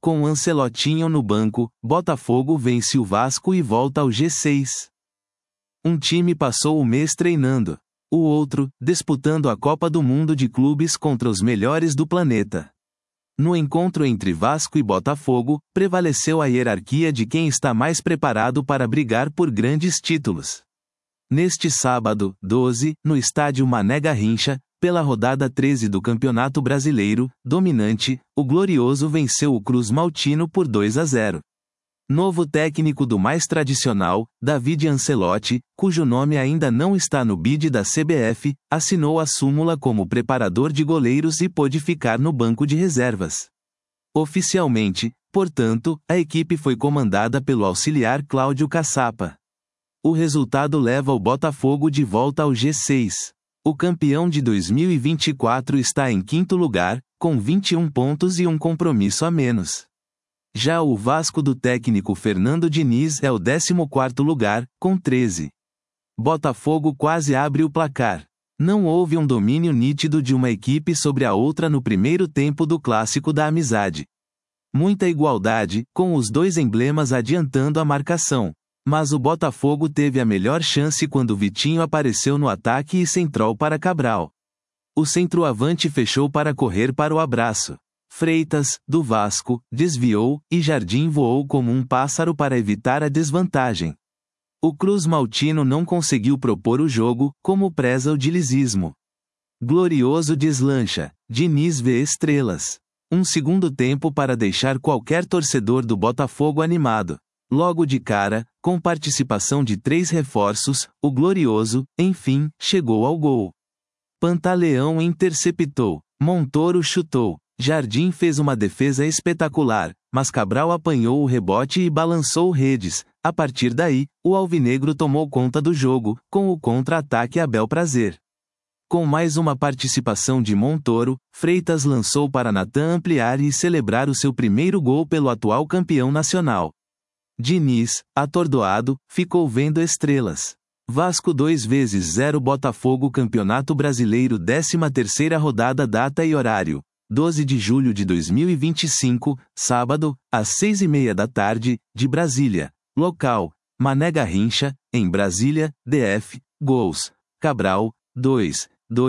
Com Ancelotinho no banco, Botafogo vence o Vasco e volta ao G6. Um time passou o mês treinando. O outro, disputando a Copa do Mundo de Clubes contra os melhores do planeta. No encontro entre Vasco e Botafogo, prevaleceu a hierarquia de quem está mais preparado para brigar por grandes títulos. Neste sábado, 12, no estádio Mané Garrincha, pela rodada 13 do Campeonato Brasileiro, dominante, o Glorioso venceu o Cruz Maltino por 2-0. Novo técnico do mais tradicional, David Ancelotti, cujo nome ainda não está no bid da CBF, assinou a súmula como preparador de goleiros e pôde ficar no banco de reservas. Oficialmente, portanto, a equipe foi comandada pelo auxiliar Cláudio Caçapa. O resultado leva o Botafogo de volta ao G6. O campeão de 2024 está em quinto lugar, com 21 pontos e um compromisso a menos. Já o Vasco do técnico Fernando Diniz é o 14º lugar, com 13. Botafogo quase abre o placar. Não houve um domínio nítido de uma equipe sobre a outra no primeiro tempo do Clássico da Amizade. Muita igualdade, com os dois emblemas adiantando a marcação. Mas o Botafogo teve a melhor chance quando Vitinho apareceu no ataque e centrou para Cabral. O centroavante fechou para correr para o abraço. Freitas, do Vasco, desviou, e Jardim voou como um pássaro para evitar a desvantagem. O Cruz Maltino não conseguiu propor o jogo, como preza o dinizismo. Glorioso deslancha, Diniz vê estrelas. Um segundo tempo para deixar qualquer torcedor do Botafogo animado. Logo de cara, com participação de 3 reforços, o Glorioso, enfim, chegou ao gol. Pantaleão interceptou, Montoro chutou. Jardim fez uma defesa espetacular, mas Cabral apanhou o rebote e balançou redes. A partir daí, o alvinegro tomou conta do jogo, com o contra-ataque a bel prazer. Com mais uma participação de Montoro, Freitas lançou para Natan ampliar e celebrar o seu primeiro gol pelo atual campeão nacional. Diniz, atordoado, ficou vendo estrelas. Vasco 2x0 Botafogo Campeonato Brasileiro 13ª rodada data e horário. 12 de julho de 2025, sábado, às 6h30 da tarde, de Brasília. Local: Mané Garrincha, em Brasília, DF. Gols: Cabral, 2,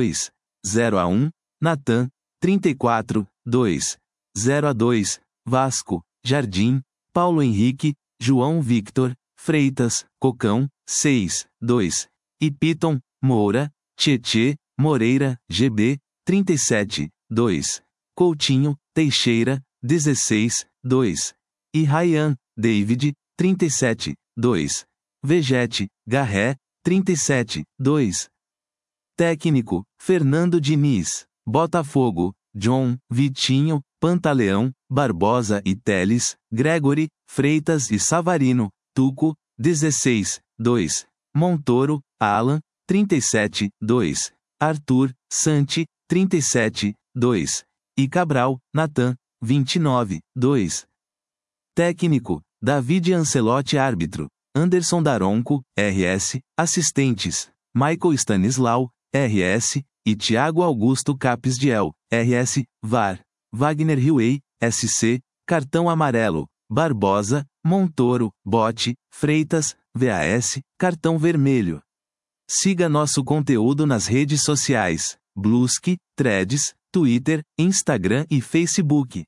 0-1, Natan, 34, 2, 0-2, Vasco, Jardim, Paulo Henrique, João Victor, Freitas, Cocão, 6, 2, e Piton, Moura, Tietê, Moreira, GB, 37, 2. Coutinho, Teixeira, 16, 2. E Ryan, David, 37, 2. Vegete, Garré, 37, 2. Técnico, Fernando Diniz. Botafogo, John, Vitinho, Pantaleão, Barbosa e Teles, Gregory, Freitas e Savarino, Tuco, 16, 2. Montoro, Alan, 37, 2. Arthur, Santi, 37, 2. E Cabral, Natan, 29, 2. Técnico, David Ancelotti árbitro, Anderson Daronco, RS, assistentes, Michael Stanislau, RS, e Thiago Augusto Capsdiel, RS, VAR, Wagner Huey, SC, cartão amarelo, Barbosa, Montoro, Bote, Freitas, VAS, cartão vermelho. Siga nosso conteúdo nas redes sociais, Bluesky, Threads, Twitter, Instagram e Facebook.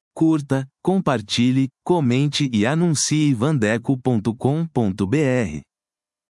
Curta, compartilhe, comente e anuncie vandeco.com.br.